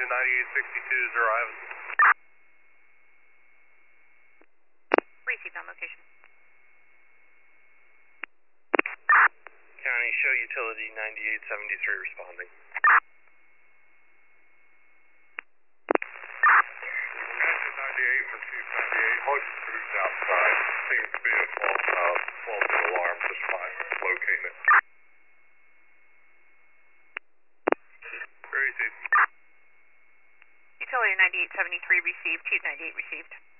engine 9862 is arriving. Received on location. County show utility 9873 responding. Engine 98 for Chief 98, hook crews outside. Seems to be a false alarm, just fine. Locate it. Very safe. Utility 9873 received, Chief 98 received.